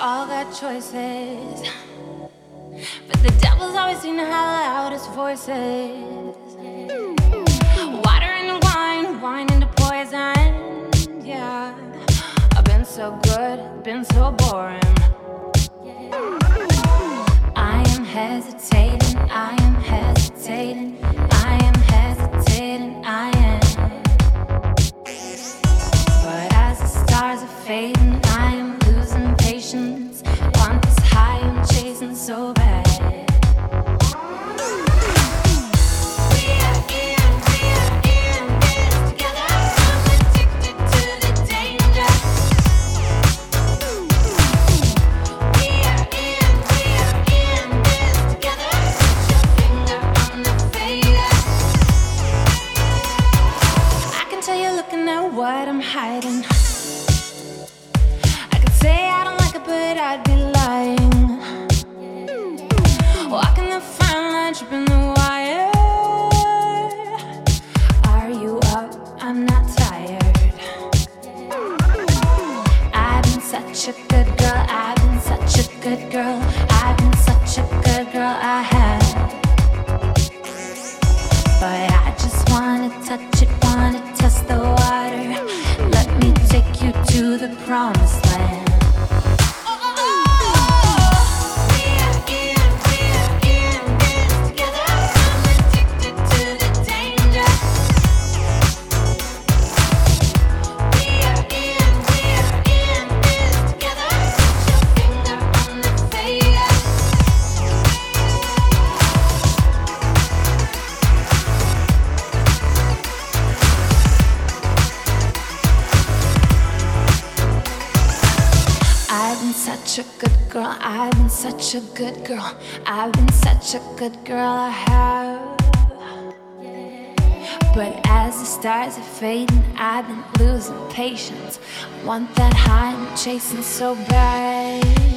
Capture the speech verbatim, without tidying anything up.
all got choices, but the devil's always seen to have the loudest voices. Water into wine, wine into poison. Yeah, I've been so good, been so boring. I am hesitating, I am hesitating, I am hesitating, I am. But as the stars are fading, I am losing patience. Want this high I'm chasing so bad. What I'm hiding, I could say I don't like it, but I'd be lying. Walking the fine line, tripping the wire. Are you up? I'm not tired. I've been such a good girl, I've been such a good girl, I've been such a good girl, I have. But I just wanna touch it, wanna test the water. Let me take you to the promised land. I've been such a good girl, I've been such a good girl, I've been such a good girl, I have. But as the stars are fading, I've been losing patience. Want that high I'm chasing so bad.